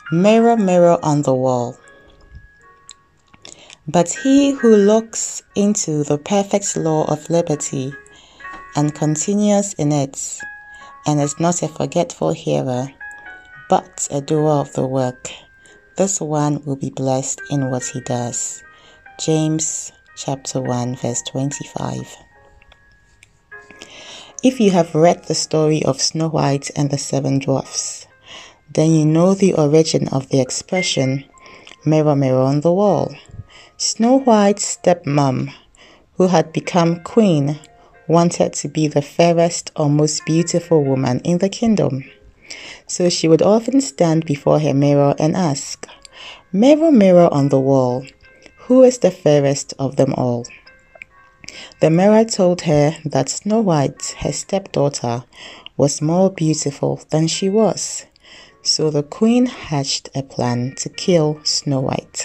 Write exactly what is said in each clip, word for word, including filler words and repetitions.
Mirror, mirror on the wall. But he who looks into the perfect law of liberty and continues in it, and is not a forgetful hearer, but a doer of the work, this one will be blessed in what he does. James chapter one verse twenty-five. If you have read the story of Snow White and the Seven Dwarfs, then you know the origin of the expression, mirror, mirror on the wall. Snow White's stepmom, who had become queen, wanted to be the fairest or most beautiful woman in the kingdom. So she would often stand before her mirror and ask, "Mirror, mirror on the wall, who is the fairest of them all?" The mirror told her that Snow White, her stepdaughter, was more beautiful than she was. So the queen hatched a plan to kill Snow White.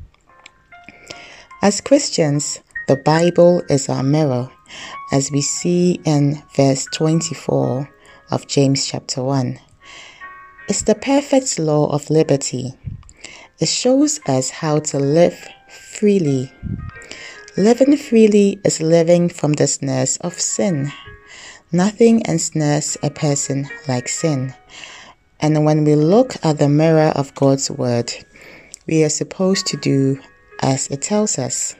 As Christians, the Bible is our mirror, as we see in verse twenty-four of James chapter one. It's the perfect law of liberty. It shows us how to live freely. Living freely is living from the snares of sin. Nothing ensnares a person like sin. And when we look at the mirror of God's word, we are supposed to do as it tells us.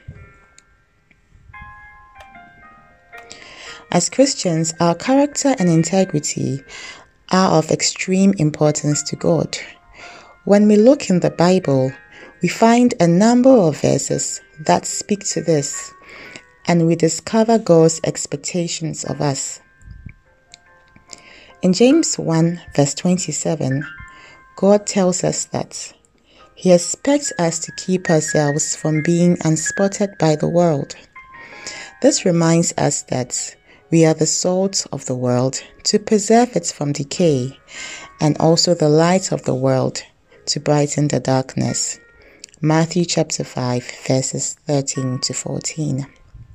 As Christians, our character and integrity are of extreme importance to God. When we look in the Bible, we find a number of verses that speak to this, and we discover God's expectations of us. In James one verse twenty-seven, God tells us that He expects us to keep ourselves from being unspotted by the world. This reminds us that we are the salt of the world to preserve it from decay, and also the light of the world to brighten the darkness. Matthew chapter five verses thirteen to fourteen.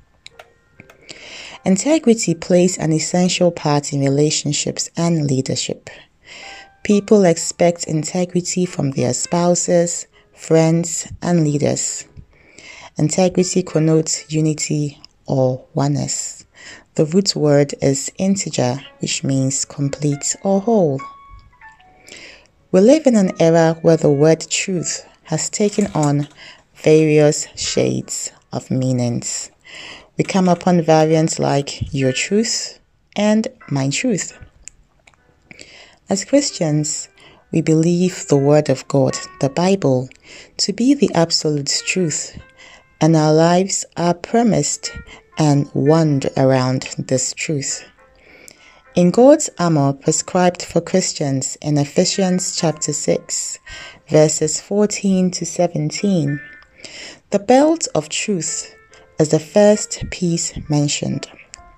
Integrity plays an essential part in relationships and leadership. People expect integrity from their spouses, friends, and leaders. Integrity connotes unity or oneness. The root word is integer, which means complete or whole. We live in an era where the word truth has taken on various shades of meanings. We come upon variants like your truth and my truth. As Christians, we believe the Word of God, the Bible, to be the absolute truth, and our lives are premised and wound around this truth. In God's armor prescribed for Christians in Ephesians chapter six, verses fourteen to seventeen, the belt of truth is the first piece mentioned.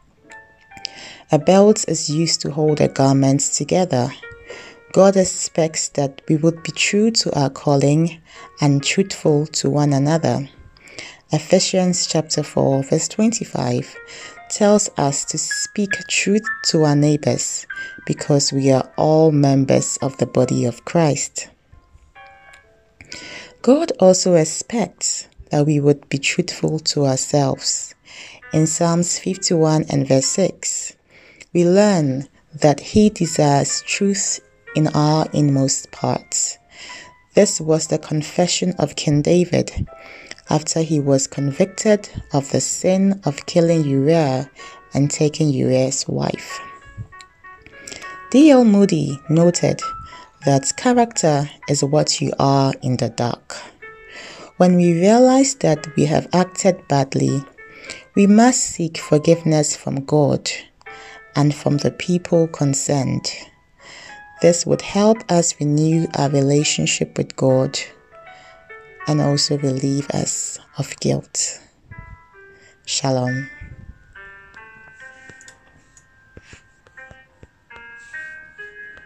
A belt is used to hold the garments together. God expects that we would be true to our calling and truthful to one another. Ephesians chapter four verse twenty-five tells us to speak truth to our neighbors because we are all members of the body of Christ. God also expects that we would be truthful to ourselves. In Psalms fifty-one and verse six, we learn that He desires truth in our inmost parts. This was the confession of King David after he was convicted of the sin of killing Uriah and taking Uriah's wife. D L Moody noted that character is what you are in the dark. When we realize that we have acted badly, we must seek forgiveness from God and from the people concerned. This would help us renew our relationship with God and also relieve us of guilt. Shalom.